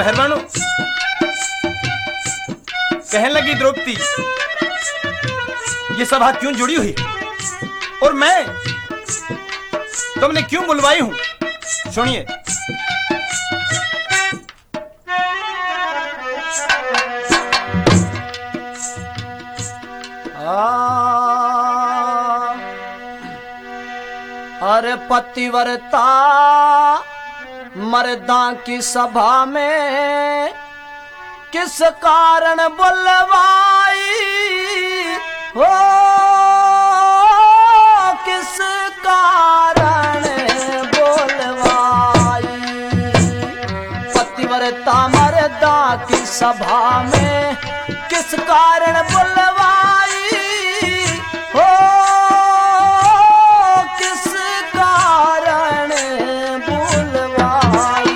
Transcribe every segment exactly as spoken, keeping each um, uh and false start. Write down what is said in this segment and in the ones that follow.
मेहरबानो, कहने लगी द्रौपदी, ये सभा क्यों जुड़ी हुई और मैं तुमने क्यों बुलवाई हूं? सुनिए। अरे पतिव्रता मर्दा की सभा में किस कारण बुलवाई हो, किस कारण बुलवाई। पतिव्रता मर्दा की सभा में किस कारण बुलवाई हो, किस कारण बुलवाई।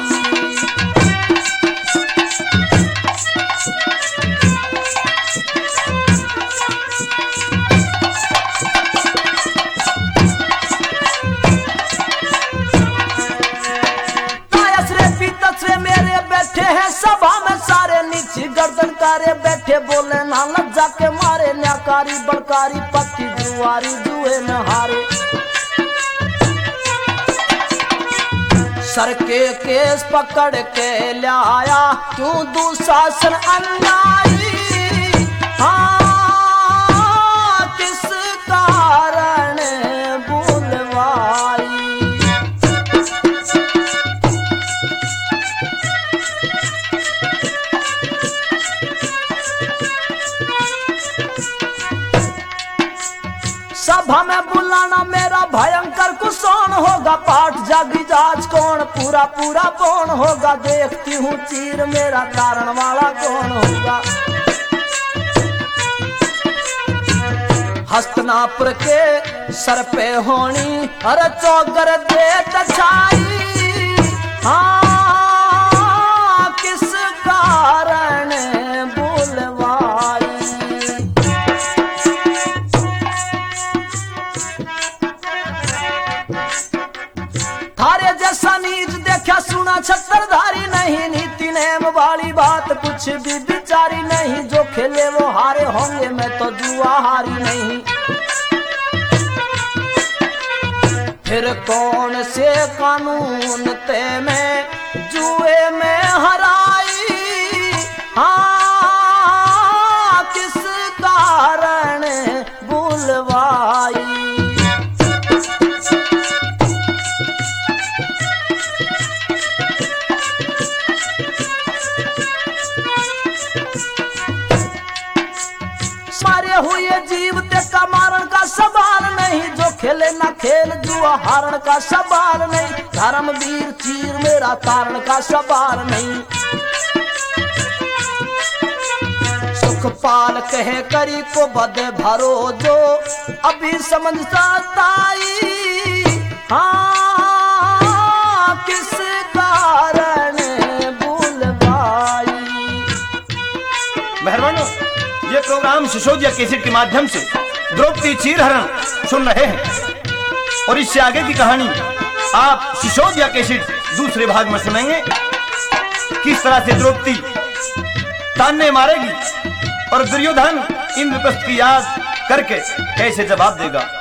तायस रे पीतस रे मेरे बैठे हैं सभा में सारे, नीचे गर्दन कारे बैठे बोले ना लज्जा के मारे। न्याकारी बड़कारी पति जुआरी जुए न हारे। सर के केस पकड़ के लाया क्यों दुशासन अन्यायी। हाँ किस कारण बुलवाई। सभा में बुलाना मेरा भयंकर कुशोन होगा। पाठ जागी जाच कौन पूरा पूरा कौन होगा। देखती हूँ चीर मेरा कारण वाला कौन होगा। हस्तिनापुर के सर पे होनी अरे चौगर दे छाई। हाँ किस कारण बुलवाई। थारे जैसा नीच देखा सुना छत्रधारी नहीं। नीति नेम वाली बात कुछ भी विचारी नहीं। जो खेले वो हारे होंगे, मैं तो जुआ हारी नहीं। फिर कौन से कानून ते में जुए में हराई। हाँ किस कारण बुलवाई। मारे हुए जीव ते का मारण का सवाल नहीं। जो खेले ना खेल जुआ हारण का सवाल नहीं। धर्मवीर चीर मेरा तारण का सवाल नहीं। सुखपाल कहे करी को बद भरो जो अभी समझ सकताई। हाँ किस कारण बुलवाई। मेहरबानो, ये प्रोग्राम सिसोदिया कैसेट के माध्यम से द्रौपदी चीरहरण सुन रहे हैं और इससे आगे की कहानी आप सिसोदिया कैसेट दूसरे भाग में सुनेंगे। किस तरह से द्रौपदी ताने मारेगी और दुर्योधन इंद्रप्रस्थ की याद करके कैसे जवाब देगा।